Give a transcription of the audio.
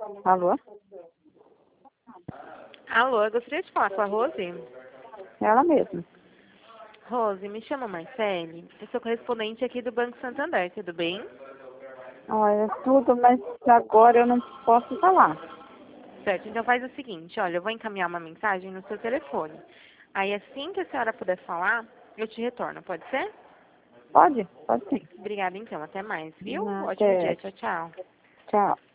Alô? Alô, eu gostaria de falar com a Rose. Ela mesma. Rose, me chamo Marcele. Eu sou correspondente aqui do Banco Santander, tudo bem? Olha, tudo, mas agora eu não posso falar. Certo, então faz o seguinte, olha, eu vou encaminhar uma mensagem no seu telefone. Aí assim que a senhora puder falar, eu te retorno, pode ser? Pode? Pode sim. Obrigada então, até mais, viu? Ótimo Até. dia, tchau, tchau. Tchau.